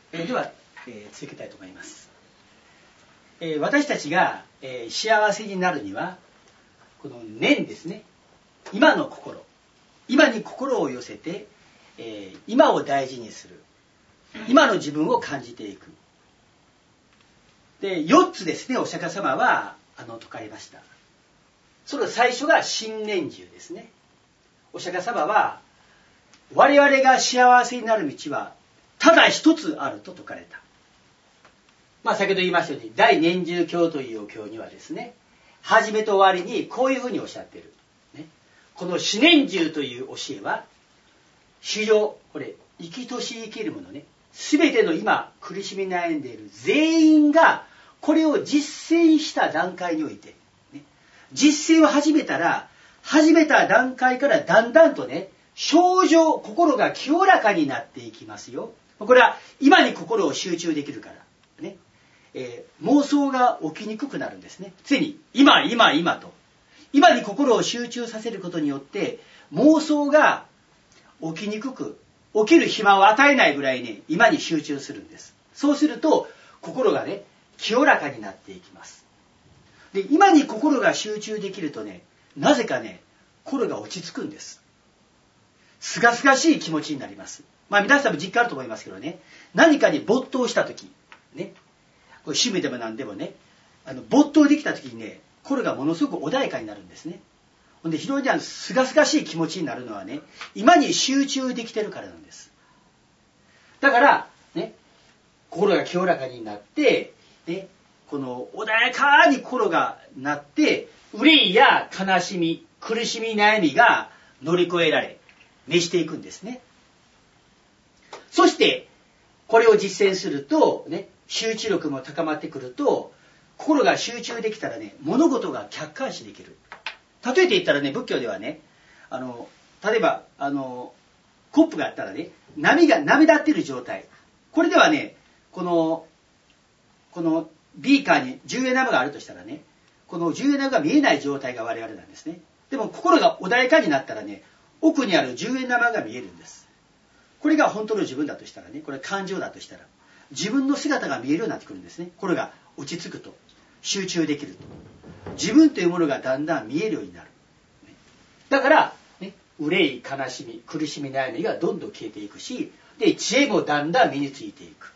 では、続けたいと思います。私たちが、幸せになるにはこの念ですね。今の心、今に心を寄せて、今を大事にする、今の自分を感じていく。で、4つですね、お釈迦様は説かれました。その最初が信念重ですね。お釈迦様は我々が幸せになる道はただ一つあると説かれた。先ほど言いましたように大念重経というお経にはですね、始めと終わりにこういうふうにおっしゃっている、ね、この四念重という教えは至上、これ生きとし生けるものね、全ての今苦しみ悩んでいる全員がこれを実践した段階において、ね、実践を始めた段階からだんだんとね、心が清らかになっていきますよ。これは今に心を集中できるからね、妄想が起きにくくなるんですね。常に今と今に心を集中させることによって妄想が起きにくく、起きる暇を与えないぐらいね、今に集中するんです。そうすると心がね、清らかになっていきます。で、今に心が集中できるとね、なぜかね、心が落ち着くんです。すがすがしい気持ちになります。皆さんも実感あると思いますけどね、何かに没頭した時ね、これ趣味でも何でもね、没頭できた時にね、心がものすごく穏やかになるんですね。ほんで非常にすがすがしい気持ちになるのはね、今に集中できてるからなんです。だからね、心が清らかになってね、この穏やかに心がなって、憂いや悲しみ、苦しみ、悩みが乗り越えられ、滅していくんですね。そしてこれを実践するとね、集中力も高まってくると、心が集中できたらね、物事が客観視できる。例えて言ったらね、仏教ではね、例えばコップがあったらね、波立っている状態、これではね、このビーカーに10円玉があるとしたらね、この10円玉が見えない状態が我々なんですね。でも心が穏やかになったらね、奥にある10円玉が見えるんです。これが本当の自分だとしたらね、これ感情だとしたら、自分の姿が見えるようになってくるんですね。心が落ち着くと、集中できると、自分というものがだんだん見えるようになる。だから、ね、憂い、悲しみ、苦しみ、悩みがどんどん消えていくし、で、知恵もだんだん身についていく。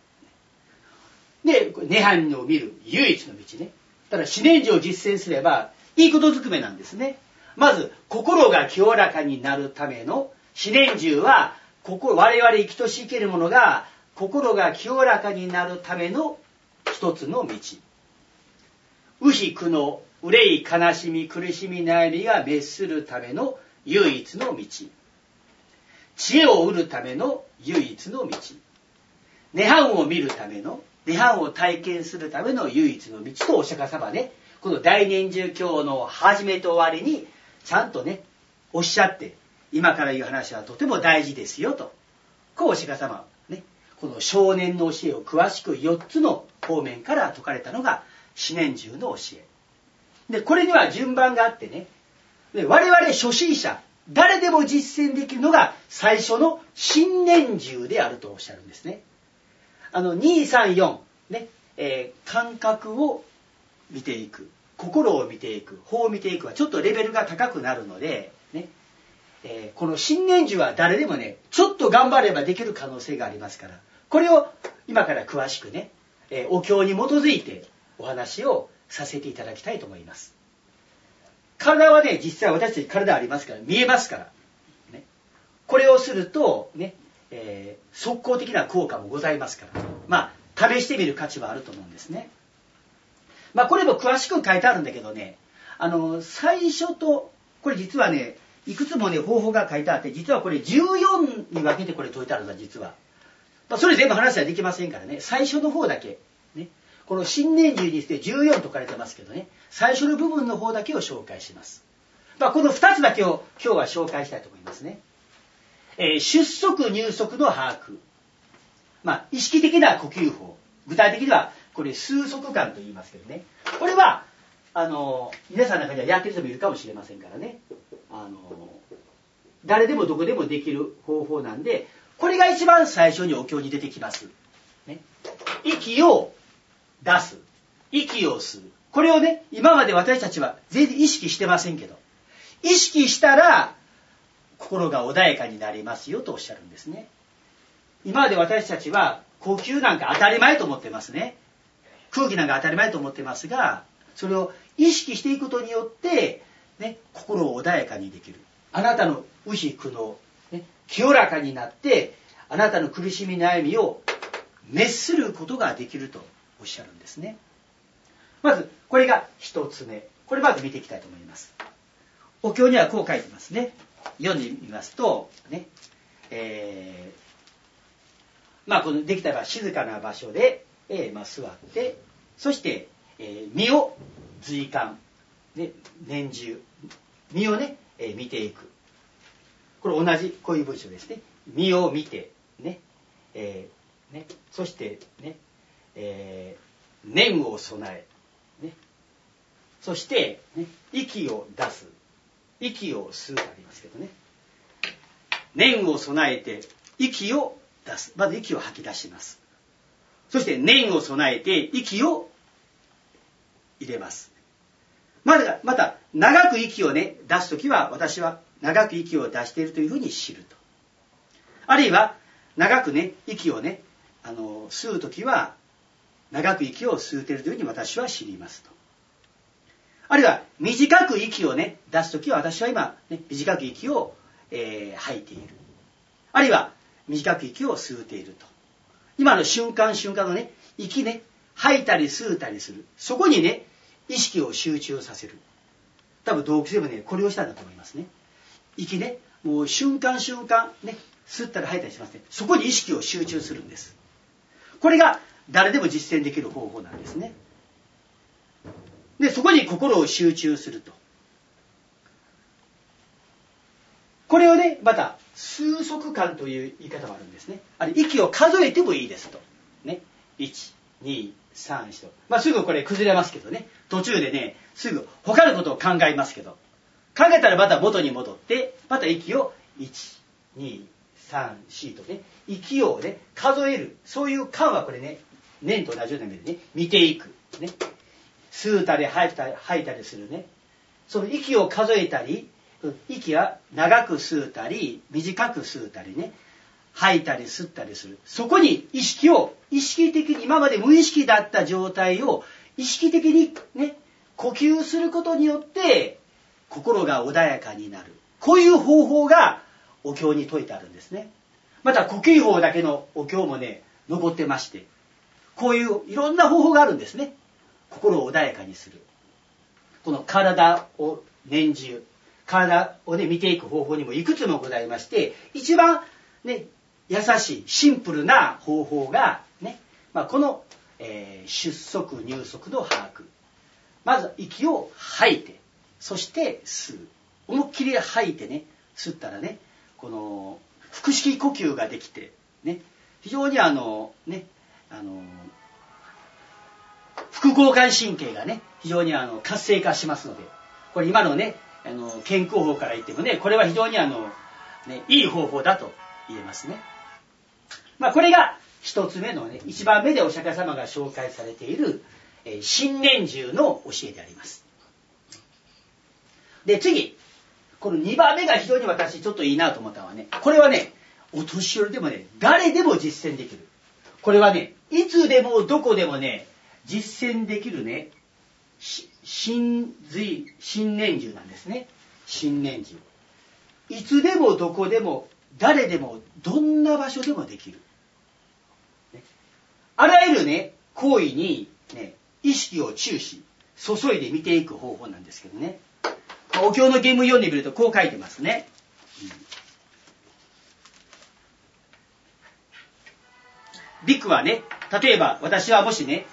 で、涅槃を見る唯一の道ね。ただ、四念重を実践すれば、いいことずくめなんですね。まず、心が清らかになるための四念重は、我々生きとし生けるものが、心が清らかになるための一つの道。憂悲苦悩、憂い悲しみ苦しみ悩みが滅するための唯一の道。知恵を得るための唯一の道。涅槃を見るための、涅槃を体験するための唯一の道とお釈迦様ね、この大念重経の始めと終わりにちゃんとね、おっしゃって、今から言う話はとても大事ですよと、こうお釈迦様ね、この少年の教えを詳しく4つの方面から説かれたのが四念重の教えで、これには順番があってね、で我々初心者誰でも実践できるのが最初の信念重であるとおっしゃるんですね。2、3、4ね、感覚を見ていく、心を見ていく、法を見ていくはちょっとレベルが高くなるので、ね、この信念重は誰でもね、ちょっと頑張ればできる可能性がありますから、これを今から詳しくね、お経に基づいてお話をさせていただきたいと思います。体はね、実際私たち体ありますから、見えますから、ね、これをするとね、即効的な効果もございますから、試してみる価値はあると思うんですね。これも詳しく書いてあるんだけどね、最初と、これ実はね、いくつもね、方法が書いてあって、実はこれ14に分けてこれ解いてあるんだ、実は。それ全部話はできませんからね、最初の方だけ、ね、この信念重にして14と書かれてますけどね、最初の部分の方だけを紹介します。この2つだけを今日は紹介したいと思いますね。出足入足の把握。意識的な呼吸法。具体的には、これ数息間と言いますけどね。これは、皆さんの中にはやってる人もいるかもしれませんからね。誰でもどこでもできる方法なんで、これが一番最初にお経に出てきます。 ね、息を出す。息を吸う。これをね、今まで私たちは全然意識してませんけど、意識したら心が穏やかになりますよとおっしゃるんですね。今まで私たちは呼吸なんか当たり前と思ってますね。空気なんか当たり前と思ってますが、それを意識していくことによって、ね、心を穏やかにできる。あなたの憂悲苦悩、ね、清らかになって、あなたの苦しみ悩みを滅することができるとおっしゃるんですね。まず、これが一つ目。これまず見ていきたいと思います。お経にはこう書いてますね。読んでみますと、ね、このできたら静かな場所で、座って、そして、身を随観、ね、念中、身をね、見ていく。これ同じ、こういう文章ですね。身を見て、ね、そしてね、念を備え、ね、そして、ね、息を出す、息を吸うとありますけどね。念を備えて、息を出す。まず息を吐き出します。そして念を備えて、息を入れます。また、長く息をね、出すときは、私は長く息を出しているというふうに知ると。あるいは、長くね、息をね、吸うときは、長く息を吸うているというふうに私は知りますと。あるいは、短く息をね、出すときは、私は今、ね、短く息を、吐いている。あるいは、短く息を吸うていると。今の瞬間瞬間のね、息ね、吐いたり吸うたりする。そこにね、意識を集中させる。多分洞窟でもね、これをしたんだと思いますね。息ね、もう瞬間瞬間ね、吸ったり吐いたりしますね。そこに意識を集中するんです。これが誰でも実践できる方法なんですね。で、そこに心を集中すると。これをね、また、数息間という言い方もあるんですね。あれ、息を数えてもいいですと。ね。1、2、3、4と。すぐこれ崩れますけどね。途中でね、すぐ他のことを考えますけど。考えたらまた元に戻って、また息を1、2、3、4とね、息をね、数える。そういう間はこれね、念と同じような目でね、見ていく。ね。吸うたり吐いたりするね。その息を数えたり、息は長く吸うたり、短く吸うたりね、吐いたり吸ったりする。そこに意識的に、今まで無意識だった状態を意識的にね、呼吸することによって、心が穏やかになる。こういう方法がお経に説いてあるんですね。また呼吸法だけのお経もね、残ってまして、こういういろんな方法があるんですね。心を穏やかにする。この体を念中、体をね、見ていく方法にもいくつもございまして、一番ね、優しい、シンプルな方法がね、この、出息、入息の把握。まず息を吐いて、そして吸う。思いっきり吐いてね、吸ったらね、この腹式呼吸ができて、ね、非常に副交感神経がね、非常に活性化しますので、これ今のね、健康法から言ってもね、これは非常にいい方法だと言えますね。これが一つ目のね、一番目でお釈迦様が紹介されている、新念住の教えであります。で、次、この2番目が非常に私ちょっといいなと思ったのはね、これはね、お年寄りでもね、誰でも実践できる。これはね、いつでもどこでもね、実践できるね、新念住なんですね。新念住。いつでもどこでも誰でもどんな場所でもできる。ね、あらゆるね、行為にね、意識を注いで見ていく方法なんですけどね。お経の原文読んでみるとこう書いてますね。ビックはね、例えば私はもしね、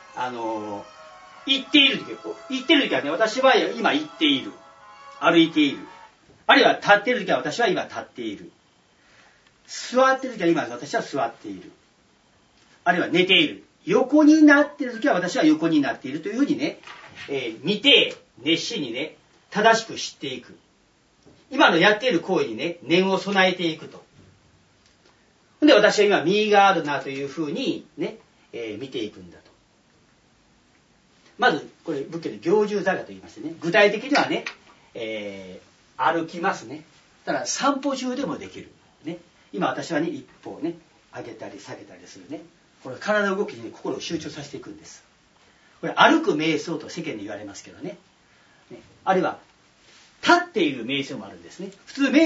行っている時はね、私は今行っている。歩いている。あるいは立っている時は私は今立っている。座っている時は今私は座っている。あるいは寝ている。横になっている時は私は横になっているというふうにね、見て熱心にね、正しく知っていく。今のやっている行為にね、念を備えていくと。 で、私は今、実があるなというふうにね、見ていくんだと。まず、これ、仏教で行住座がと言いましてね、具体的にはね、歩きますね。だから散歩中でもできる。ね、今私はね、一歩をね、上げたり下げたりするね。これ体の動きに、ね、心を集中させていくんです。これ歩く瞑想と世間で言われますけどね。あるいは、立っている瞑想もあるんですね。普通、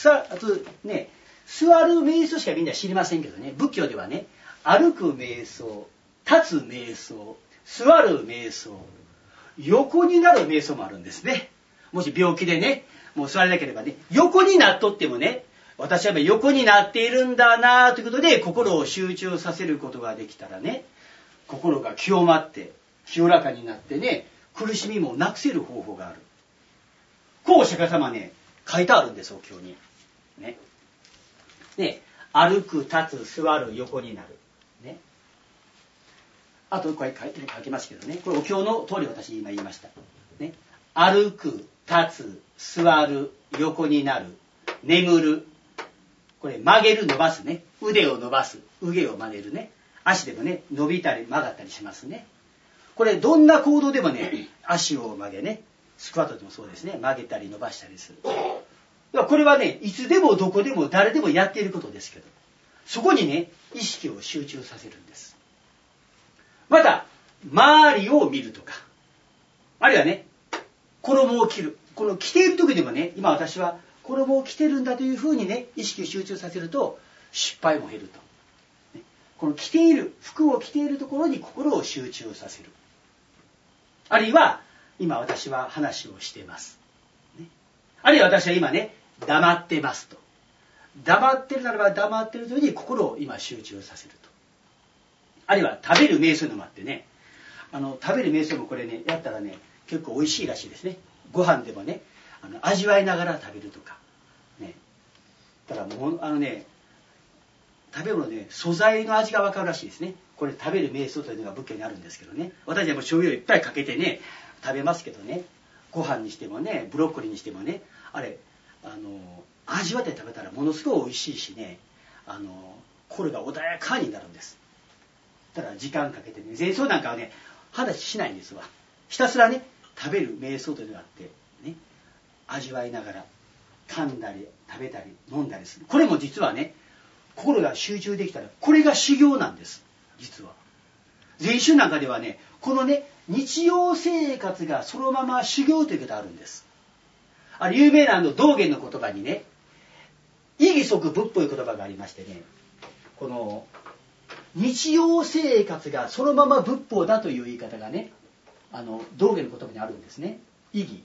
座る瞑想しかみんな知りませんけどね、仏教ではね、歩く瞑想、立つ瞑想、座る瞑想、横になる瞑想もあるんですね。もし病気でね、もう座れなければね、横になっとってもね、私は横になっているんだなということで、心を集中させることができたらね、心が清まって、清らかになってね、苦しみもなくせる方法がある。こうお釈迦様ね、書いてあるんです、お経に。ね。ね、歩く、立つ、座る、横になる。ね。あとこれ書きますけどね、これお経の通り私今言いました。ね。歩く、立つ、座る、横になる、眠る。これ曲げる、伸ばすね。腕を伸ばす、腕を曲げるね。足でもね、伸びたり曲がったりしますね。これどんな行動でもね、足を曲げね、スクワットでもそうですね、曲げたり伸ばしたりする。これはね、いつでもどこでも誰でもやっていることですけど、そこにね、意識を集中させるんです。また、周りを見るとか、あるいはね、衣を着る。この着ている時でもね、今私は衣を着てるんだというふうにね、意識を集中させると、失敗も減ると。この着ている、服を着ているところに心を集中させる。あるいは、今私は話をしています。あるいは私は今ね、黙ってますと。黙ってるならば黙ってるというに心を今集中させると。あるいは食べる瞑想のもあってね、食べる瞑想もこれね、やったらね、結構美味しいらしいですね。ご飯でもね、味わいながら食べるとか。ね。だからもう、食べ物ね、素材の味がわかるらしいですね。これ食べる瞑想というのが仏教にあるんですけどね。私はもう醤油をいっぱいかけてね、食べますけどね。ご飯にしてもね、ブロッコリーにしてもね、あれ、味わって食べたらものすごい美味しいしね、心が穏やかになるんです。だから時間かけてね、瞑想なんかはね、話しないんですわ。ひたすらね、食べる瞑想というのがあって、ね、味わいながら、噛んだり、食べたり、飲んだりする。これも実はね、心が集中できたら、これが修行なんです。実は。禅宗なんかではね、このね、日常生活がそのまま修行ということがあるんです。有名な道元の言葉にね、意義即仏という言葉がありましてね、この日常生活がそのまま仏法だという言い方がね、道元の言葉にあるんですね。意義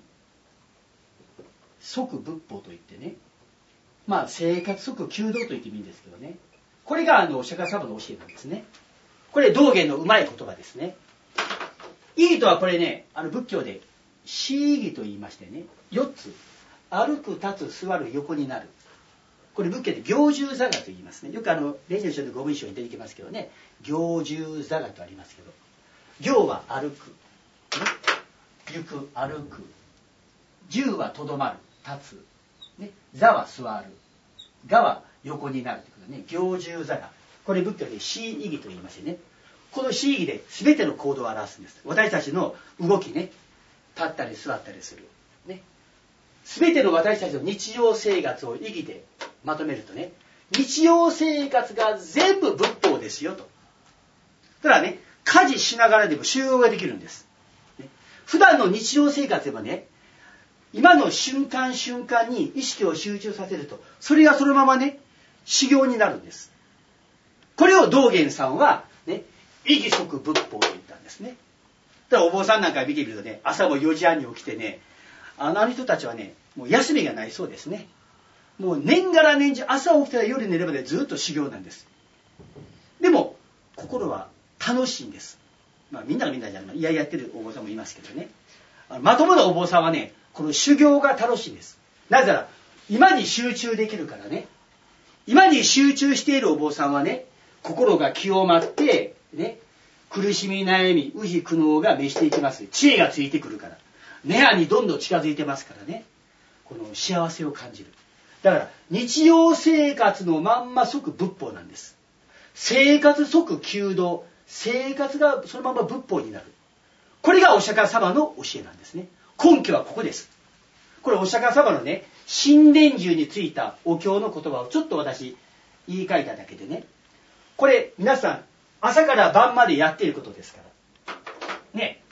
即仏法といってね、まあ生活即求道と言ってもいいんですけどね、これがお釈迦様の教えなんですね。これ道元のうまい言葉ですね。意義とはこれね、仏教で四意義と言いましてね、4つ。歩く、立つ、座る、横になる。これ仏教で行住座がと言いますね。よく霊場書の御文章に出てきますけどね、行住座がとありますけど、行は歩く、ね、行く、歩く。住はとどまる、立つ。ね、座は座る。がは横になるということでね、行住座が。これ仏教で四意義と言いましてね、この四意義で全ての行動を表すんです。私たちの動きね、立ったり座ったりする。ね。全ての私たちの日常生活を意義でまとめるとね、日常生活が全部仏法ですよと。ただね、家事しながらでも修行ができるんです。ね、普段の日常生活でもね、今の瞬間瞬間に意識を集中させると、それがそのままね、修行になるんです。これを道元さんはね、意義即仏法と言ったんですね。だからお坊さんなんか見てみるとね、朝も4時半に起きてね、あの人たちはね、もう休みがないそうですね。もう年がら年中、朝起きたら夜寝るまでずっと修行なんです。でも心は楽しいんです。まあみんながみんなじゃない、やってるお坊さんもいますけどね。まともなお坊さんはね、この修行が楽しいんです。なぜなら今に集中できるからね。今に集中しているお坊さんはね、心が清まってね、苦しみ悩み憂苦悩が滅していきます。知恵がついてくるから、涅槃にどんどん近づいてますからね、この幸せを感じる。 だから日常生活のまんま即仏法なんです。生活即求道、生活がそのまま仏法になる。これがお釈迦様の教えなんですね。根拠はここです。これお釈迦様のね、心念重についたお経の言葉をちょっと私言い換えただけでね、これ皆さん朝から晩までやっていることですからね、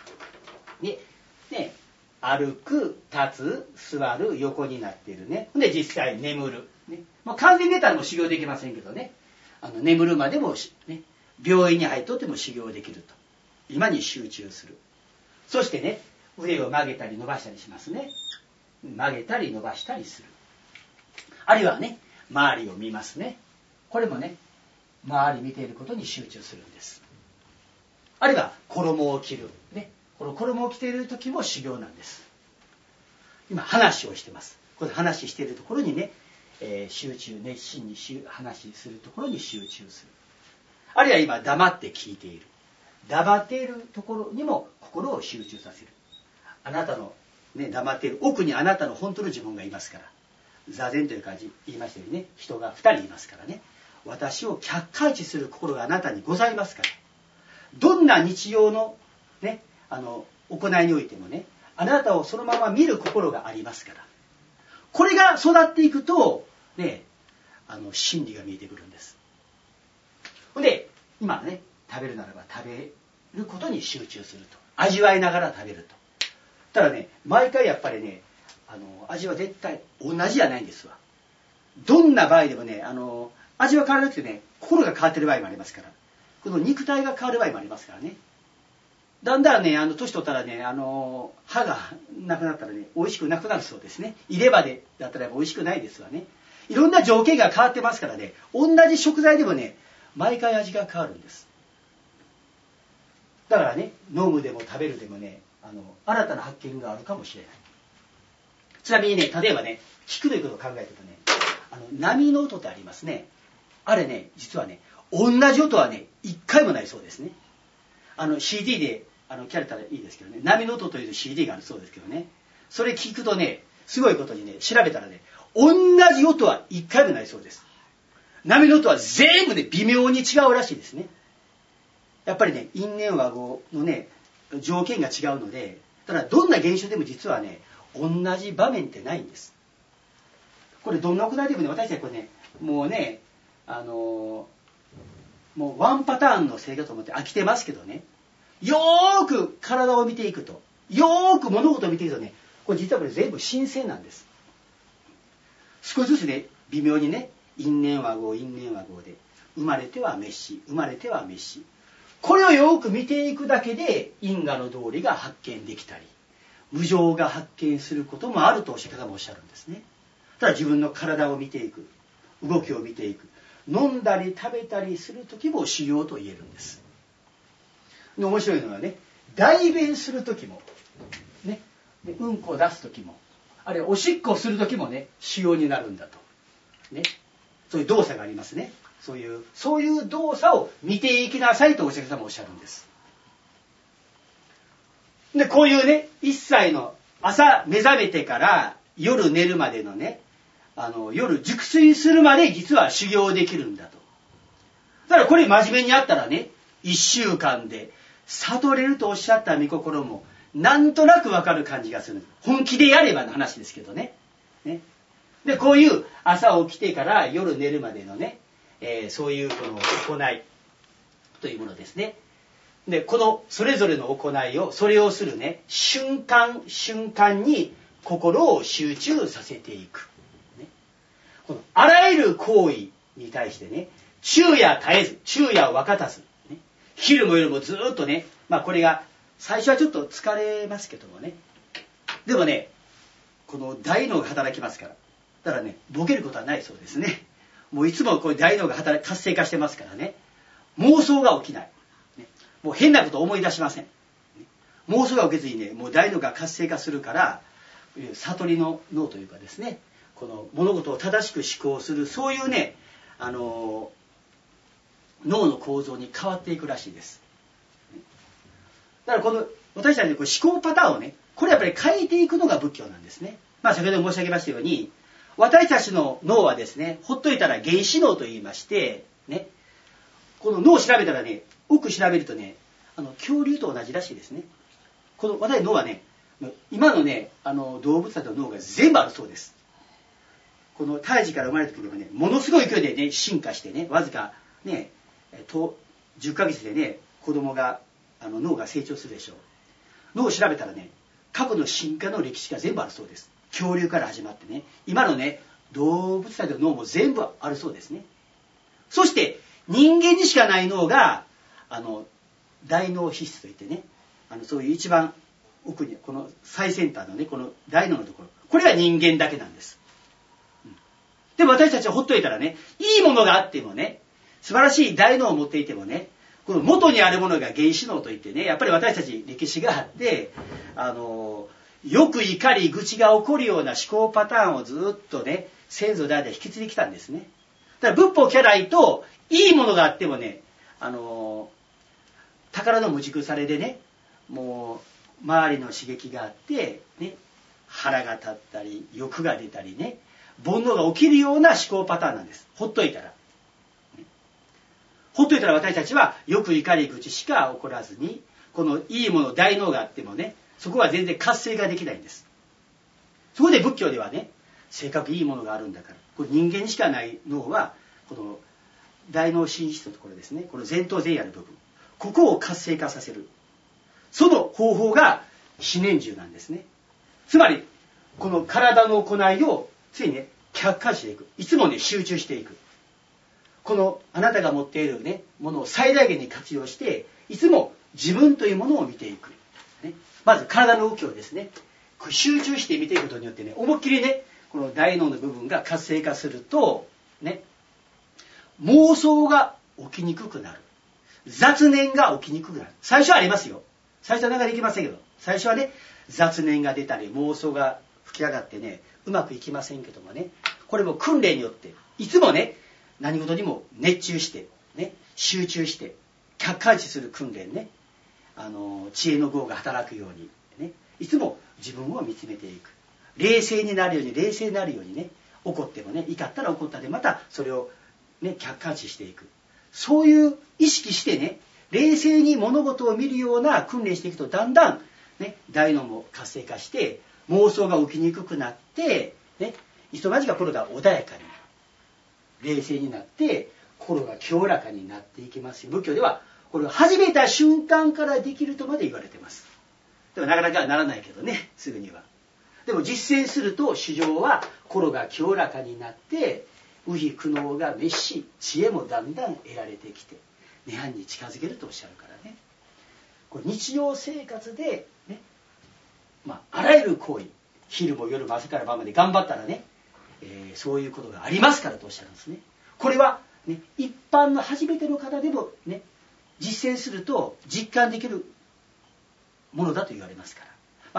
歩く、立つ、座る、横になっているね。で実際眠る、ね。完全に寝たらもう修行できませんけどね、眠るまでも、ね、病院に入っとっても修行できると。今に集中する。そしてね、腕を曲げたり伸ばしたりしますね。曲げたり伸ばしたりする。あるいはね、周りを見ますね。これもね、周り見ていることに集中するんです。あるいは衣を着る、ね、この衣を着ている時も修行なんです。今話をしてます。これ話しているところにね、集中、熱心に話するところに集中する。あるいは今黙って聞いている。黙っているところにも心を集中させる。あなたの、ね、黙っている奥にあなたの本当の自分がいますから。座禅という感じ言いましたようにね、人が2人いますからね。私を客観視する心があなたにございますから。どんな日常の、ね、行いにおいてもね、あなたをそのまま見る心がありますから。これが育っていくと、ね、真理が見えてくるんです。で、今ね、食べるならば食べることに集中すると。味わいながら食べると。ただね、毎回やっぱりね、味は絶対同じじゃないんですわ。どんな場合でもね、味は変わらなくてね、心が変わってる場合もありますから。この肉体が変わる場合もありますからね。だんだんね、年取ったらね、歯がなくなったらね、美味しくなくなるそうですね。入れ歯でだったら美味しくないですわね。いろんな条件が変わってますからね、同じ食材でもね、毎回味が変わるんです。だからね、飲むでも食べるでもね、新たな発見があるかもしれない。ちなみにね、例えばね、聞くということを考えるとね、波の音ってありますね。あれね、実はね、同じ音はね、一回もないそうですね。CD で聞かれたらいいですけどね、波の音という CD があるそうですけどね、それ聞くとね、すごいことにね、調べたらね、同じ音は一回もないそうです。波の音は全部ね、微妙に違うらしいですね。やっぱりね、因縁和合のね、条件が違うので、ただどんな現象でも実はね、同じ場面ってないんです。これどんな行いでもね、私たちこれね、もうね、もうワンパターンの生活を持って飽きてますけどね、よーく体を見ていくと、よーく物事を見ていくとね、これ実はこれ全部新鮮なんです。少しずつね、微妙にね、因縁和合、因縁和合で、生まれては滅死、生まれては滅死。これをよく見ていくだけで、因果の道理が発見できたり、無常が発見することもあるとお釈迦様もおっしゃるんですね。ただ自分の体を見ていく、動きを見ていく、飲んだり食べたりする時も修行と言えるんです。で面白いのはね、代弁する時も、ね、でうんこを出す時も、あるいはおしっこをする時もね、修行になるんだと、ね、そういう動作がありますね。そういう動作を見ていきなさいとお釈迦様おっしゃるんです。でこういうね、一切の朝目覚めてから夜寝るまでのね、夜熟睡するまで実は修行できるんだと。だからこれ真面目にやったらね、1週間で悟れるとおっしゃった御心もなんとなくわかる感じがする。本気でやればの話ですけどね。でこういう朝起きてから夜寝るまでのね、そういうこの行いというものですね。でこのそれぞれの行いを、それをするね、瞬間瞬間に心を集中させていく、ね、このあらゆる行為に対してね、昼夜絶えず、昼夜を分かたず、ね、昼も夜もずっとね、これが最初はちょっと疲れますけどもね、でもね、この大脳が働きますから、だからね、ボケることはないそうですね。もういつもこう大脳が活性化してますからね、妄想が起きない、ね、もう変なことを思い出しません、ね、妄想が起きずにね、もう大脳が活性化するから、悟りの脳というかですね、この物事を正しく思考する、そういうね、脳の構造に変わっていくらしいです。だからこの私たちの思考パターンをね、これやっぱり変えていくのが仏教なんですね。先ほど申し上げましたように、 私たちの脳はですね、ほっといたら原子脳と言いまして、ね、この脳を調べたらね、奥調べるとね、恐竜と同じらしいですね。この私の脳はね、今のね、動物たちの脳が全部あるそうです。この胎児から生まれた時でもね、ものすごい勢いでね、進化してね、わずかね、10ヶ月でね、子供が、脳が成長するでしょう。脳を調べたらね、過去の進化の歴史が全部あるそうです。恐竜から始まってね、今のね、動物たちの脳も全部あるそうですね。そして、人間にしかない脳が、大脳皮質といってね、そういう一番奥に、この最先端のね、この大脳のところ、これが人間だけなんです。でも私たちはほっといたらね、いいものがあってもね、素晴らしい大脳を持っていてもね、この元にあるものが原子脳といってね、やっぱり私たち歴史があって、よく怒り愚痴が起こるような思考パターンをずっとね、先祖代々引き継いできたんですね。だから仏法家来といいものがあってもね、宝の無軸されでね、もう周りの刺激があって、ね、腹が立ったり欲が出たりね、煩悩が起きるような思考パターンなんです。ほっといたら。ほっといたら私たちはよく怒り口しか起こらずに、このいいもの大脳があってもね、そこは全然活性化できないんです。そこで仏教ではね、せっかくいいものがあるんだから、これ人間にしかない脳はこの大脳心室のところですね、この前頭前野の部分、ここを活性化させる、その方法が四念住なんですね。つまりこの体の行いをついにね、客観視していく、いつもね、集中していく、このあなたが持っているね、ものを最大限に活用して、いつも自分というものを見ていく、ね、まず体の動きをですね、集中して見ていくことによってね、思いっきりね、この大脳の部分が活性化するとね、妄想が起きにくくなる、雑念が起きにくくなる。最初はありますよ。最初はなんかできませんけど、最初はね、雑念が出たり妄想が吹き上がってね、うまくいきませんけどもね、これも訓練によっていつもね、何事にも熱中してね、集中して客観視する訓練ね、知恵の業が働くようにね、いつも自分を見つめていく、冷静になるように、冷静になるようにね、怒ってもね、怒ったら怒ったでまたそれをね、客観視していく、そういう意識してね、冷静に物事を見るような訓練していくと、だんだんね、大脳も活性化して妄想が起きにくくなってね、いつの間にか心が穏やかに冷静になって心が清らかになっていきますよ。仏教ではこれを始めた瞬間からできるとまで言われています。でもなかなかならないけどね、すぐには。でも実践すると主情は心が清らかになって右悲苦悩が滅し、知恵もだんだん得られてきて涅槃に近づけるとおっしゃるからね。これ日常生活でね、あらゆる行為、昼も夜も朝から晩まで頑張ったらね、そういうことがありますからとおっしゃるんですね。これは、ね、一般の初めての方でもね、実践すると実感できるものだと言われますから、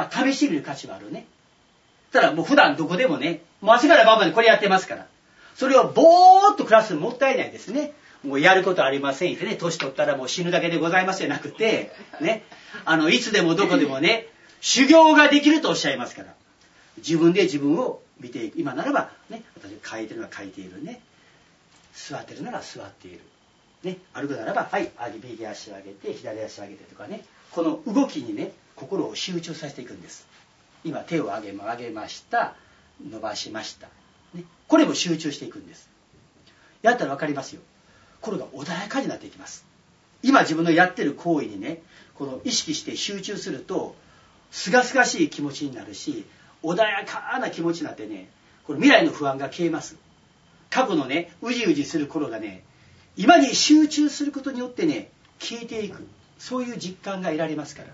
試してみる価値はあるね。ただもう普段どこでもね、もう朝から晩までこれやってますから、それをぼーっと暮らすのもったいないですね。もうやることありませんってね、年取ったらもう死ぬだけでございますじゃなくて、ね、いつでもどこでもね、修行ができるとおっしゃいますから、自分で自分を見ていく。今ならばね、私書いてるのは書いているね、座ってるなら座っているね、歩くならばはい右足を上げて左足を上げてとかね、この動きにね心を集中させていくんです。今手を上げました、伸ばしました、ね、これも集中していくんです。やったら分かりますよ、心が穏やかになっていきます。今自分のやってる行為にね、この意識して集中するとすがすがしい気持ちになるし、穏やかな気持ちになってね、これ未来の不安が消えます。過去のねうじうじする頃がね、今に集中することによってね消えていく、そういう実感が得られますから、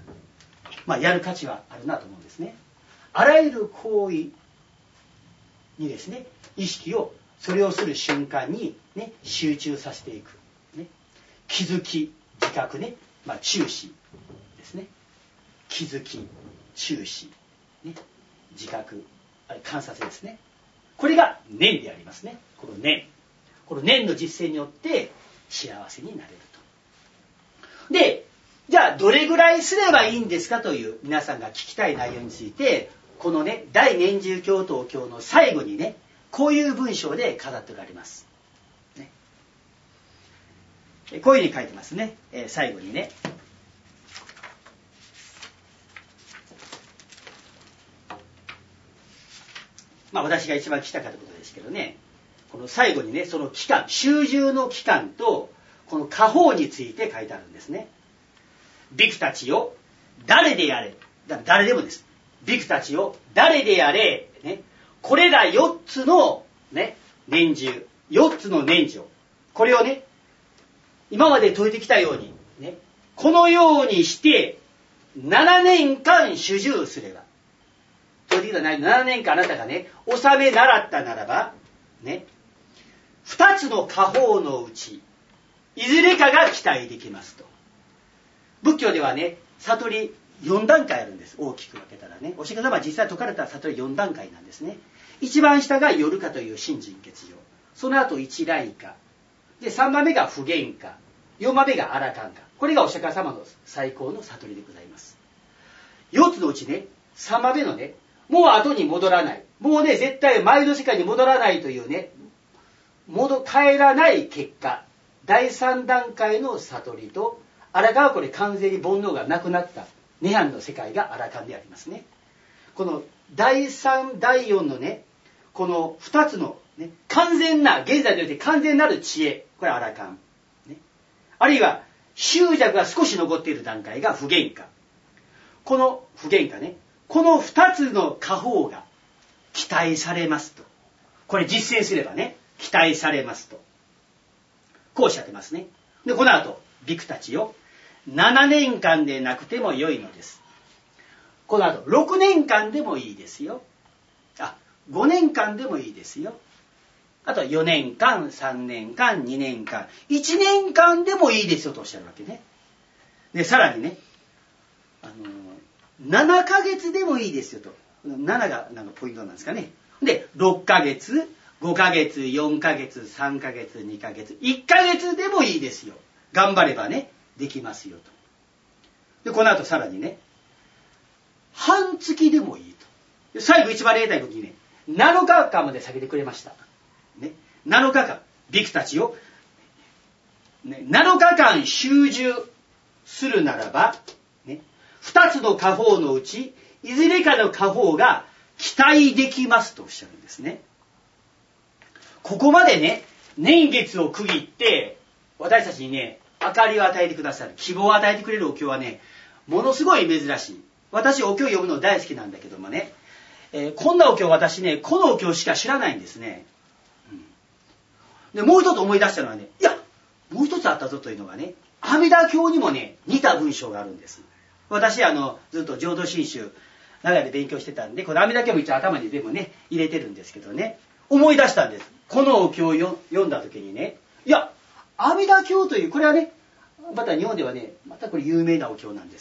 やる価値はあるなと思うんですね。あらゆる行為にですね、意識をそれをする瞬間にね集中させていく、ね、気づき自覚ね、注視ですね、気づき注視、ね、自覚、あれ観察ですね。これが念でありますね。この念の実践によって幸せになれると。で、じゃあどれぐらいすればいいんですかという皆さんが聞きたい内容について、このね大念重教頭経の最後にねこういう文章で飾っておられます、ね、こういうふうに書いてますね、最後にね、私が一番聞きたかったことですけどね、この最後にね、その期間、囚従の期間とこの果報について書いてあるんですね。ビクたちよ、誰であれ、誰でもです。ビクたちよ、誰であれ、ね、これら4つの、ね、年中、4つの年中、これをね、今まで説いてきたように、ね、このようにして7年間主従すれば、説いてきた7年間あなたがね、納め習ったならば、ね、2つの果報のうち、いずれかが期待できますと。仏教ではね、悟り4段階あるんです。大きく分けたらね。お釈迦様は実際説かれた悟り4段階なんですね。一番下が夜化という信心欠如。その後一来化。で、3番目が普賢化。4番目が阿羅漢化。これがお釈迦様の最高の悟りでございます。4つのうちね、3番目のね、もう後に戻らない。もうね、絶対前の世界に戻らないというね、帰らない結果。第3段階の悟りと、阿羅漢はこれ完全に煩悩がなくなった涅槃の世界が阿羅漢でありますね。この第3第4のね、この2つの、ね、完全な現在において完全なる知恵、これ阿羅漢、ね、あるいは執着が少し残っている段階が普賢化。この普賢化ね、この2つの果報が期待されますと、これ実践すればね、期待されますとこうおっしゃってますね。でこの後、ビクたちよ、7年間でなくても良いのです。この後6年間でもいいですよ。5年間でもいいですよ。あと4年間、3年間、2年間、1年間でもいいですよとおっしゃるわけね。でさらにね、7ヶ月でもいいですよと。7がなんかポイントなんですかね。で6ヶ月、5ヶ月、4ヶ月、3ヶ月、2ヶ月、1ヶ月でもいいですよ。頑張ればね、できますよと。でこの後さらにね、半月でもいいと。最後一番例題の時にね、7日間まで下げてくれました。ね、7日間、ビクたちを、ね、7日間集中するならば、ね、2つの果報のうち、いずれかの果報が期待できますとおっしゃるんですね。ここまでね、年月を区切って、私たちにね、明かりを与えてくださる、希望を与えてくれるお経はね、ものすごい珍しい。私お経を読むの大好きなんだけどもね、こんなお経私ね、このお経しか知らないんですね。でもう一つ思い出したのはね、いやもう一つあったぞというのがね、阿弥陀経にもね、似た文章があるんです。私ずっと浄土真宗長屋で勉強してたんで、この阿弥陀経も一応頭に全部ね入れてるんですけどね、思い出したんです。このお経を読んだ時にね、いや阿弥陀経という、これはね、また日本ではね、またこれ有名なお経なんです。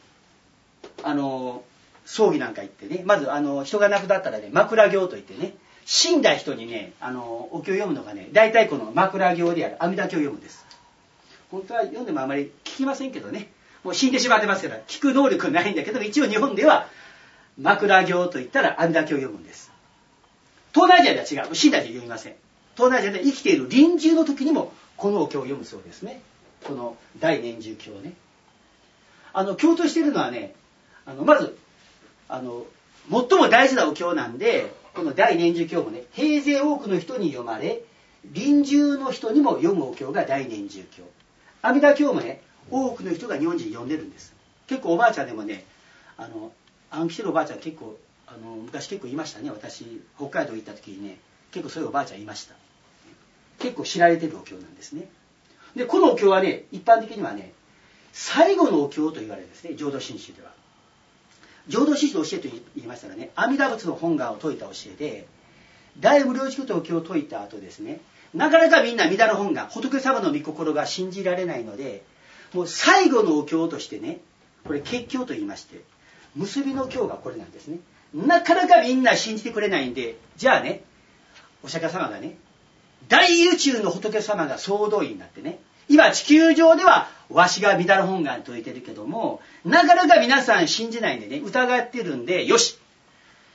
葬儀なんか行ってね、まず人が亡くなったらね、枕経といってね、死んだ人にね、お経を読むのがね、大体この枕経である阿弥陀経を読むんです。本当は読んでもあまり聞きませんけどね、もう死んでしまってますから聞く能力ないんだけど、一応日本では枕経といったら阿弥陀経を読むんです。東南アジアでは違う、死んだ人読みません。東南アジアで生きている臨終の時にもこのお経を読むそうですね。この大年中経ね、経としているのはね、まず最も大事なお経なんで、この大年中経もね、平勢多くの人に読まれ、臨終の人にも読むお経が大年中経。阿弥陀経もね、多くの人が日本人読んでるんです。結構おばあちゃんでもね、暗記してるおばあちゃん結構昔結構いましたね。私北海道行った時にね、結構そういうおばあちゃんいました。結構知られてるお経なんですね。でこのお経はね、一般的にはね、最後のお経と言われるんですね、浄土真宗では。浄土真宗の教えと言いましたらね、阿弥陀仏の本願を説いた教えで、大無量寿経とお経を説いた後ですね、なかなかみんな阿弥陀の本願、仏様の御心が信じられないので、もう最後のお経としてね、これ結経と言いまして、結びの経がこれなんですね。なかなかみんな信じてくれないんで、じゃあね、お釈迦様がね、大宇宙の仏様が総動員になってね、今地球上ではわしが阿弥陀の本願説いてるけども、なかなか皆さん信じないんでね、疑ってるんで、よし、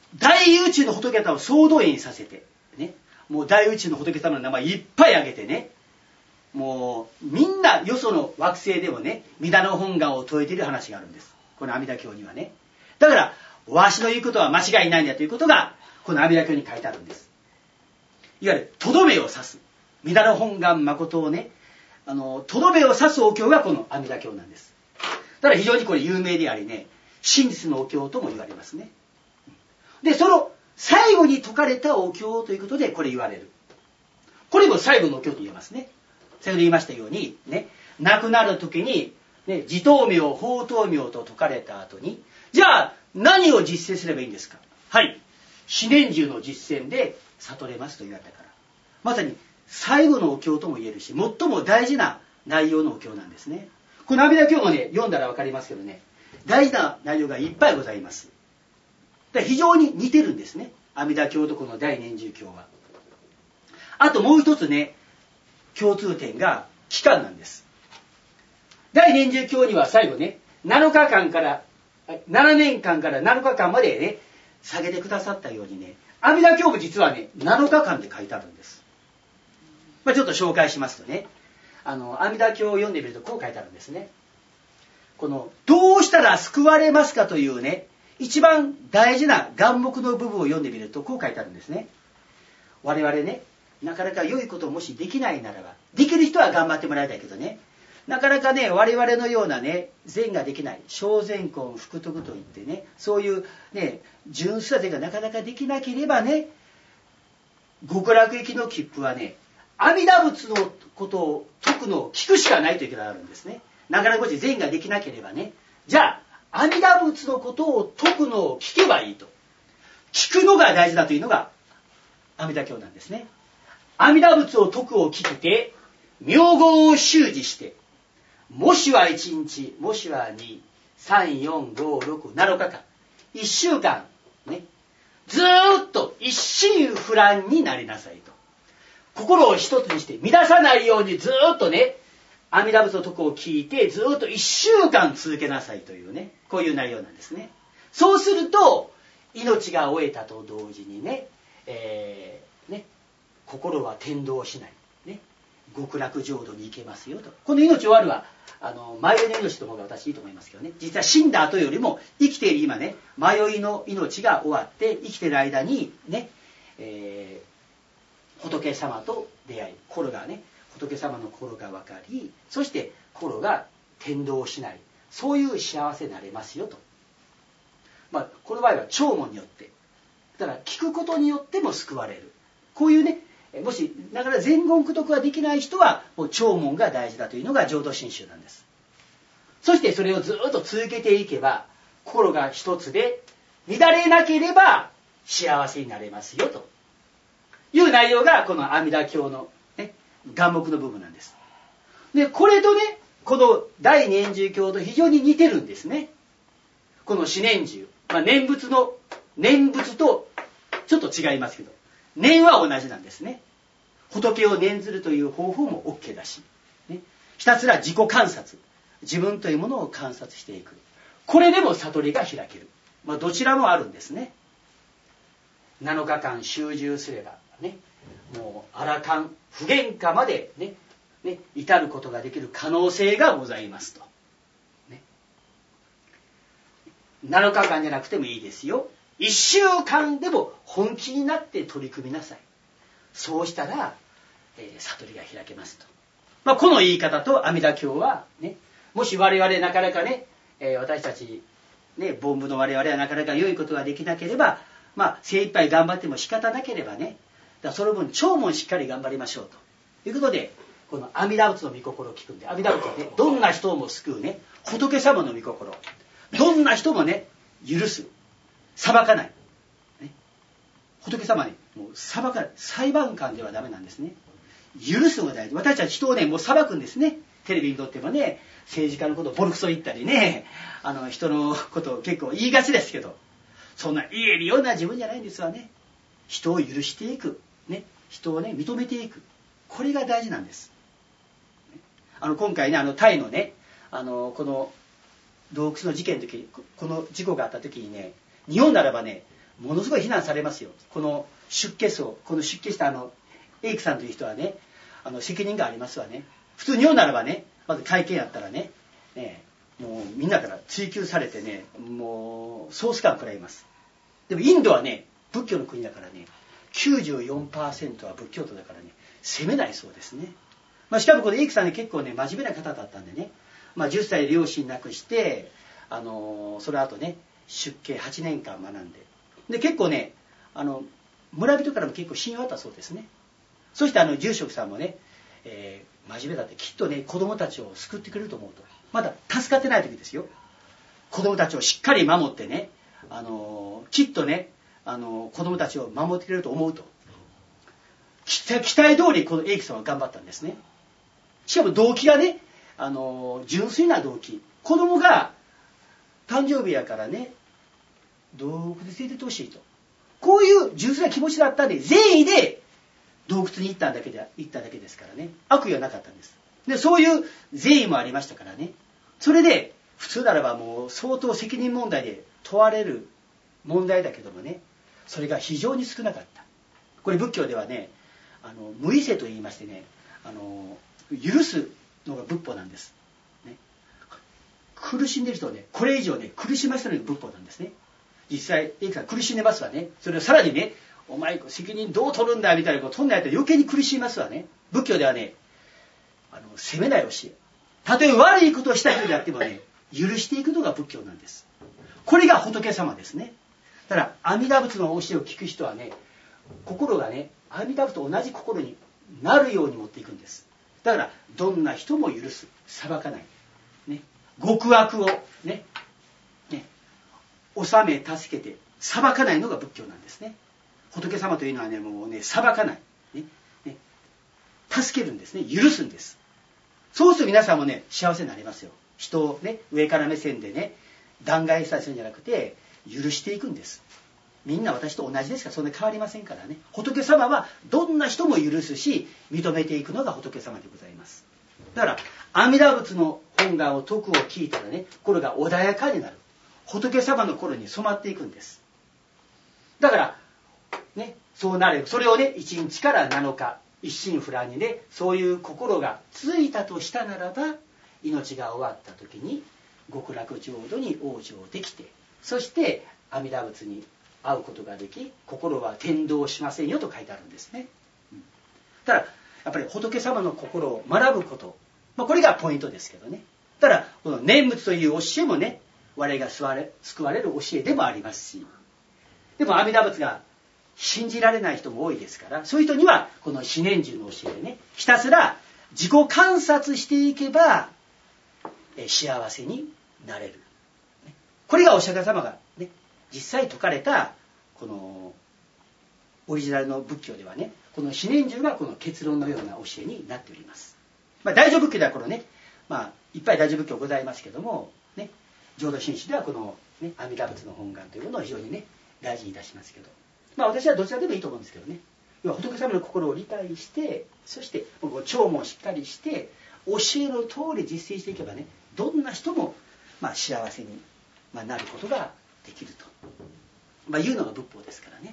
大宇宙の仏様を総動員させて、ね、もう大宇宙の仏様の名前いっぱい挙げてね、もうみんなよその惑星でもね、弥陀の本願を説いている話があるんです。この阿弥陀経にはね。だから、わしの言うことは間違いないんだということが、この阿弥陀経に書いてあるんです。いわゆる、とどめを刺す。弥陀の本願誠をね、とどめを刺すお経がこの阿弥陀経なんです。だから非常にこれ有名でありね、真実のお経とも言われますね。で、その最後に説かれたお経ということでこれ言われる。これも最後のお経と言えますね。先ほど言いましたように、ね、亡くなる時に、ね、自灯明、法灯明と説かれた後に、じゃあ何を実践すればいいんですか。はい。四念住の実践で悟れますと言われたから。まさに最後のお経とも言えるし、最も大事な内容のお経なんですね。この阿弥陀経もね、読んだらわかりますけどね、大事な内容がいっぱいございます。で非常に似てるんですね。阿弥陀経とこの大念住経は。あともう一つね、共通点が期間なんです。大念住経には最後ね、7年間から7日間までね、下げてくださったようにね、阿弥陀経も実はね、7日間で書いてあるんです。ちょっと紹介しますとね、阿弥陀経を読んでみるとこう書いてあるんですね。この、どうしたら救われますかというね、一番大事な願目の部分を読んでみるとこう書いてあるんですね。我々ね、なかなか良いことをもしできないならば、できる人は頑張ってもらいたいけどね、なかなかね、我々のようなね、善ができない、小善根福徳といってね、そういうね、純粋な善がなかなかできなければね、極楽行きの切符はね、阿弥陀仏のことを説くのを聞くしかないということがあるんですね。なかなか善ができなければね、じゃあ、阿弥陀仏のことを説くのを聞けばいいと。聞くのが大事だというのが阿弥陀経なんですね。阿弥陀仏を説くを聞けて、名号を習字して、もしは1日、もしは2、3、4、5、6、7日間、1週間、ね、ずーっと一心不乱になりなさいと。心を一つにして乱さないようにずーっとね、阿弥陀仏の説くを聞いてずーっと1週間続けなさいというね、こういう内容なんですね。そうすると、命が終えたと同時にね、心は転動しない。ね、極楽浄土に行けますよと。この命終わるは、迷いの命と思うが私いいと思いますけどね。実は死んだ後よりも生きている今ね、迷いの命が終わって生きている間にね、仏様と出会い、心がね、仏様の心が分かり、そして心が転動しない。そういう幸せになれますよと。この場合は聴聞によって、だから聞くことによっても救われる。こういうね、もしなかなか前言句読ができない人はもう聴聞が大事だというのが浄土真宗なんです。そしてそれをずっと続けていけば心が一つで乱れなければ幸せになれますよという内容がこの阿弥陀経の、ね、願目の部分なんです。でこれとね、この大念住経と非常に似てるんですね。この四念住、念仏とちょっと違いますけど、念は同じなんですね。仏を念ずるという方法も OK だし、ね、ひたすら自己観察、自分というものを観察していく。これでも悟りが開ける。どちらもあるんですね。7日間修習すればね、もうアラカン不喧嘩までね、至ることができる可能性がございますと。ね、7日間じゃなくてもいいですよ。1週間でも本気になって取り組みなさい。そうしたら、悟りが開けますと。この言い方と阿弥陀経はね、もし我々なかなかね、私たちね、凡夫の我々はなかなか良いことができなければ、精一杯頑張っても仕方なければね、だからその分聴聞しっかり頑張りましょうということで、この阿弥陀仏の御心を聞くんで、阿弥陀仏はね、どんな人も救うね、仏様の御心、どんな人もね、許す、裁かない、ね、仏様ね、もう裁かない、裁判官ではダメなんですね。許すのが大事。私たち人をね、もう裁くんですね。テレビにとってもね、政治家のことをボロクソ言ったりね、人のことを結構言いがちですけど、そんな言えるような自分じゃないんですわね。人を許していく、ね、人をね、認めていく、これが大事なんです。今回ね、タイのね、この洞窟の事件の時、この事故があった時にね、日本ならばね、 ものすごい非難されますよ。この出家したエイクさんという人はね、責任がありますわね。普通日本ならばね、まず会見やったらね、もうみんなから追及されてね、もうソース感食らいます。でもインドはね、仏教の国だからね、94% は仏教徒だからね、責めないそうですね。しかもこのエイクさんね、結構ね、真面目な方だったんでね、10歳で両親亡くして、その後ね、出家8年間学んで、で結構ね、村人からも結構信用あったそうですね。そして住職さんもね、真面目だってきっとね、子供たちを救ってくれると思うと。まだ助かってない時ですよ。子供たちをしっかり守ってね、きっとね、子供たちを守ってくれると思うと。期待通りこのエイクさんは頑張ったんですね。しかも動機がね、純粋な動機。子供が誕生日やからね、洞窟に連れてってほしいと。こういう純粋な気持ちだったんで、善意で洞窟に行っただけですからね。悪意はなかったんです。で、そういう善意もありましたからね。それで、普通ならばもう相当責任問題で問われる問題だけどもね、それが非常に少なかった。これ仏教ではね、無為性と言いましてね、許すのが仏法なんです。ね、苦しんでる人をね、これ以上ね、苦しませるのが仏法なんですね。実際、エイクさん苦しんでますわね。それをさらにね、お前責任どう取るんだみたいなことを取んないと余計に苦しみますわね。仏教ではね、責めない教え。たとえ悪いことをした人であってもね、許していくのが仏教なんです。これが仏様ですね。だから阿弥陀仏の教えを聞く人はね、心がね、阿弥陀仏と同じ心になるように持っていくんです。だからどんな人も許す、裁かない、ね、極悪をね、治め助けて裁かないのが仏教なんですね。仏様というのはね、もうね、裁かない、助けるんですね、許すんです。そうすると皆さんもね、幸せになりますよ。人をね、上から目線でね、弾劾したりするんじゃなくて、許していくんです。みんな私と同じですから、そんな変わりませんからね。仏様はどんな人も許すし、認めていくのが仏様でございます。だから阿弥陀仏の本願を徳を聞いたらね、心が穏やかになる。仏様の心に染まっていくんです。だからね、そうなれば、それをね、1日から7日一心不乱にね、そういう心がついたとしたならば、命が終わった時に極楽浄土に往生できて、そして阿弥陀仏に会うことができ、心は転倒しませんよと書いてあるんですね。ただやっぱり仏様の心を学ぶこと、これがポイントですけどね。ただこの念仏という教えもね、我が救われる教えでもありますし、でも阿弥陀仏が信じられない人も多いですから、そういう人にはこの四念住の教えでね、ひたすら自己観察していけば幸せになれる。これがお釈迦様がね、実際説かれたこのオリジナルの仏教ではね、この四念住がこの結論のような教えになっております。大乗仏教ではこのね、いっぱい大乗仏教ございますけどもね、浄土真宗ではこの、ね、阿弥陀仏の本願というものを非常にね大事にいたしますけど、私はどちらでもいいと思うんですけどね。要は仏様の心を理解して、そして聴聞をしっかりして教えの通り実践していけばね、どんな人も幸せになることができると、いうのが仏法ですからね。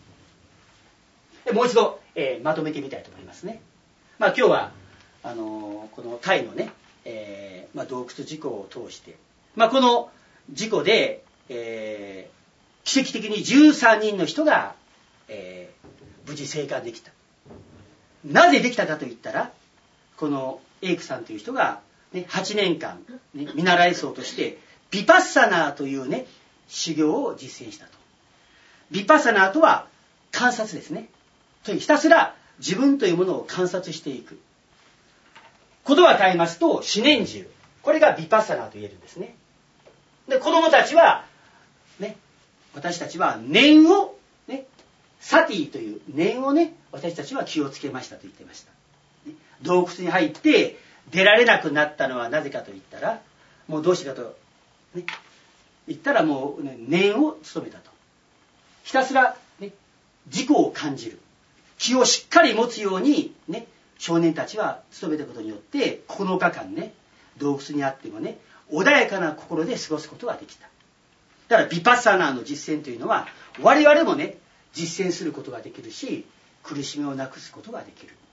もう一度、まとめてみたいと思いますね。今日はこのタイのね、洞窟事故を通して、この事故で、奇跡的に13人の人が、無事生還できた。なぜできたかといったら、このエイクさんという人が、8年間、見習い僧としてビパッサナーというね修行を実践したと。ビパッサナーとは観察ですね。とにひたすら自分というものを観察していく。言葉を変えますと四念住、これがビパッサナーと言えるんですね。で子供たちはね、私たちは念をね、サティという念をね、私たちは気をつけましたと言ってました。洞窟に入って出られなくなったのはなぜかと言ったら、もうどうしてかと、ね、言ったらもう、念を努めたと。ひたすら、ね、自己を感じる気をしっかり持つように、ね、少年たちは努めたことによって9日間ね、洞窟にあってもね、穏やかな心で過ごすことができた。 だからビパッサナーの実践というのは我々もね実践することができるし、苦しみをなくすことができる。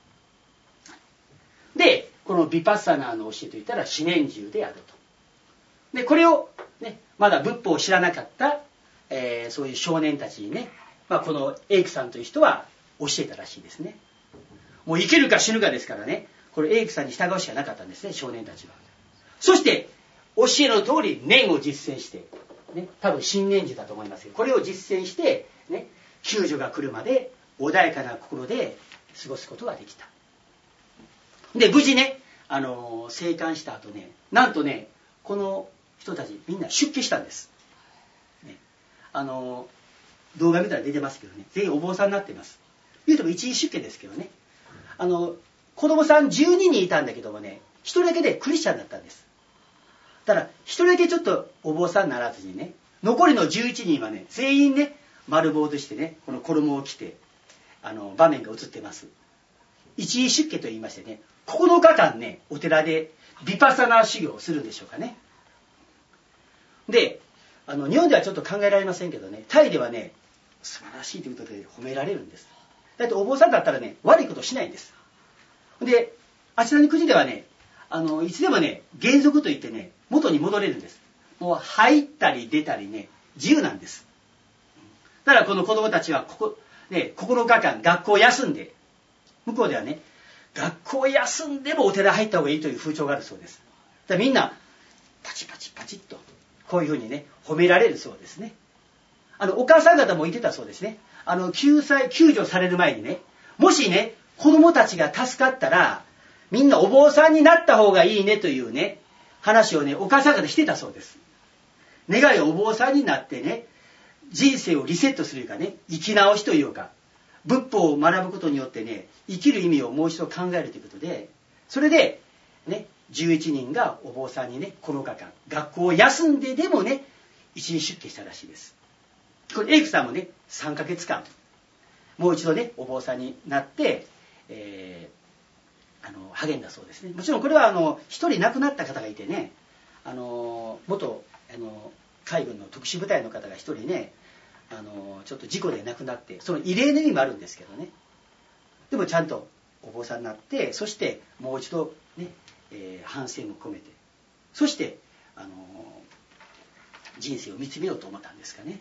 でこのビパッサナーの教えといったら四念住であると。でこれをねまだ仏法を知らなかった、そういう少年たちにね、このエイクさんという人は教えたらしいですね。もう生きるか死ぬかですからね、これエイクさんに従うしかなかったんですね、少年たちは。そして教えの通り念を実践して、ね、多分新念住だと思いますけど、これを実践して、ね、救助が来るまで穏やかな心で過ごすことができた。で無事ね、生還した後ね、なんとねこの人たちみんな出家したんです、ね、動画見たら出てますけどね、全員お坊さんになっています。言うても一時出家ですけどね、子供さん12人いたんだけどもね、1人だけでクリスチャンだったんです。だから1人だけちょっとお坊さんにならずにね、残りの11人はね全員ね丸坊主してね、この衣を着て場面が映ってます。一時出家と言いましてね、9日間ねお寺でヴィパッサナー修行をするんでしょうかね。で日本ではちょっと考えられませんけどね、タイではね素晴らしいということで褒められるんです。だってお坊さんだったらね悪いことしないんです。であちらの国ではねいつでもね原則といってね元に戻れるんです。もう入ったり出たりね自由なんです。だからこの子供たちは9日間学校を休んで、向こうではね学校を休んでもお寺入った方がいいという風潮があるそうです。だからみんなパチパチパチっとこういうふうにね褒められるそうですね。お母さん方も言ってたそうですね。救助される前にね、もしね子供たちが助かったらみんなお坊さんになった方がいいねというね話をねお母さん方してたそうです。願いお坊さんになってね人生をリセットするかね、生き直しというか仏法を学ぶことによってね生きる意味をもう一度考えるということで、それでね11人がお坊さんにね9日間学校を休んででもね一時出家したらしいです。これエイクさんもね3ヶ月間もう一度ねお坊さんになって、励んだそうですね。もちろんこれは一人亡くなった方がいてね、元海軍の特殊部隊の方が一人ねちょっと事故で亡くなって、その慰霊の意味もあるんですけどね、でもちゃんとお坊さんになって、そしてもう一度ね、反省も込めて、そして人生を見つめようと思ったんですかね。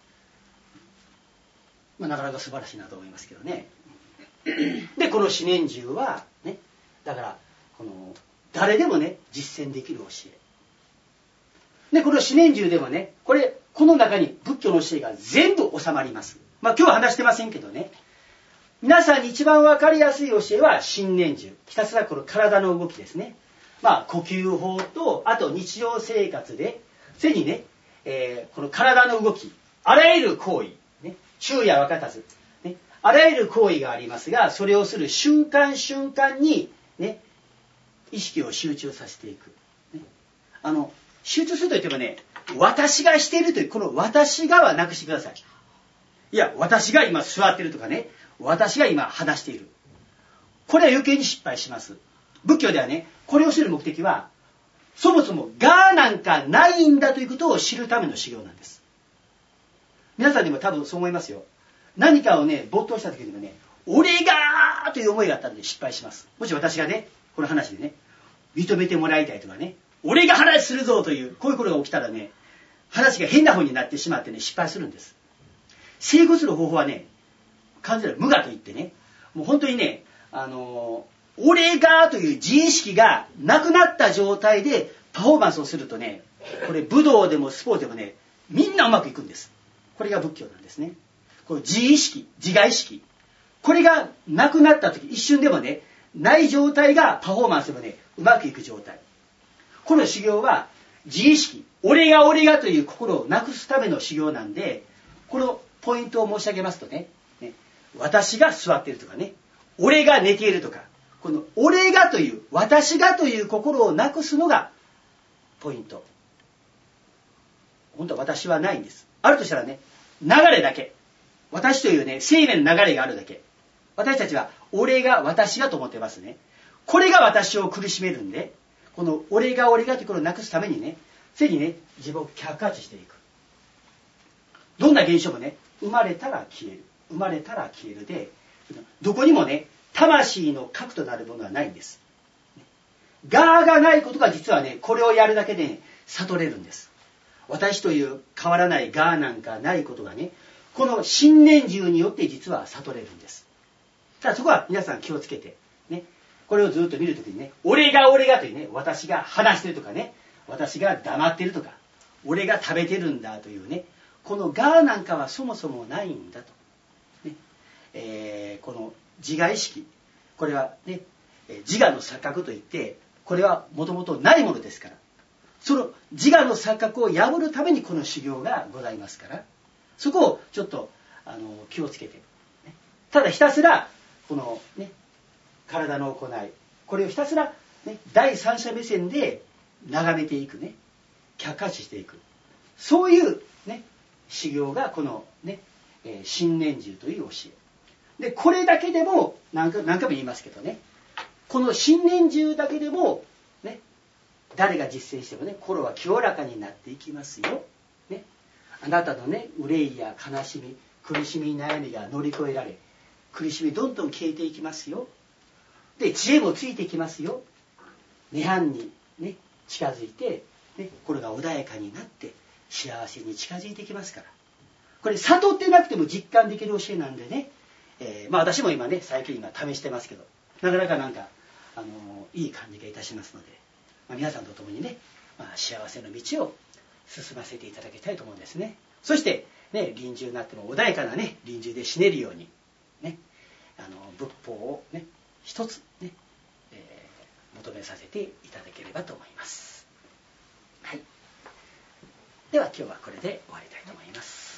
なかなか素晴らしいなと思いますけどね。でこの四念住はね、だから誰でもね実践できる教えで、この四念住でもねこの中に仏教の教えが全部収まります。今日は話してませんけどね、皆さんに一番分かりやすい教えは心念住、ひたすらこの体の動きですね。呼吸法と、あと日常生活で常にね、この体の動き、あらゆる行為、ね、昼夜はかたず、ね、あらゆる行為がありますが、それをする瞬間瞬間に、ね、意識を集中させていく、ね、集中するといってもね、私がしているというこの私がはなくしてください。いや私が今座っているとかね、私が今話している、これは余計に失敗します。仏教ではねこれをする目的はそもそも我なんかないんだということを知るための修行なんです。皆さんにも多分そう思いますよ。何かをね没頭した時にもね、俺がという思いがあったので失敗します。もし私がねこの話でね認めてもらいたいとかね、俺が話するぞというこういうことが起きたらね、話が変な方になってしまってね失敗するんです。成功する方法はね、完全な無我といってね、もう本当にね俺がという自意識がなくなった状態でパフォーマンスをするとね、これ武道でもスポーツでもねみんなうまくいくんです。これが仏教なんですね。この自意識、自我意識、これがなくなった時、一瞬でもねない状態がパフォーマンスでもねうまくいく状態。この修行は自意識、俺がという心をなくすための修行なんで、このポイントを申し上げますとね、私が座っているとかね、俺が寝ているとか、この俺がという私がという心をなくすのがポイント。本当は私はないんです。あるとしたらね、流れだけ、私というね生命の流れがあるだけ。私たちは俺が私がと思ってますね。これが私を苦しめるんで、この俺がということをなくすためにね、常にね自分を客観視していく。 どんな現象もね、生まれたら消える、生まれたら消えるで、どこにもね、魂の核となるものはないんです。我がないことが実はね、これをやるだけで、ね、悟れるんです。私という変わらない我なんかないことがね、この信念重によって実は悟れるんです。ただそこは皆さん気をつけて、ね、これをずっと見るときにね、俺がというね、私が話してるとかね、私が黙ってるとか、俺が食べてるんだというね、この我なんかはそもそもないんだと。ね、この自我意識、これはね、自我の錯覚といって、これはもともとないものですから、その自我の錯覚を破るためにこの修行がございますから、そこをちょっと気をつけて、ね、ただひたすらこのね、体の行い、これをひたすら、ね、第三者目線で眺めていくね、客観視していく、そういうね、修行がこのね、信念重という教えで、これだけでも何回も言いますけどね、この信念重だけでもね、誰が実践してもね、心は清らかになっていきますよ、ね、あなたのね、憂いや悲しみ、苦しみ、悩みが乗り越えられ、苦しみどんどん消えていきますよ。で、知恵もついてきますよ。涅槃にね、近づいて、ね、心が穏やかになって幸せに近づいてきますから。これ悟ってなくても実感できる教えなんでね、私も今ね、最近試してますけど、なかなかなんかいい感じがいたしますので、皆さんと共にね、幸せの道を進ませていただきたいと思うんですね。そしてね、臨終になっても穏やかなね、臨終で死ねるようにね、仏法をね、一つね、求めさせていただければと思います。はい。では今日はこれで終わりたいと思います。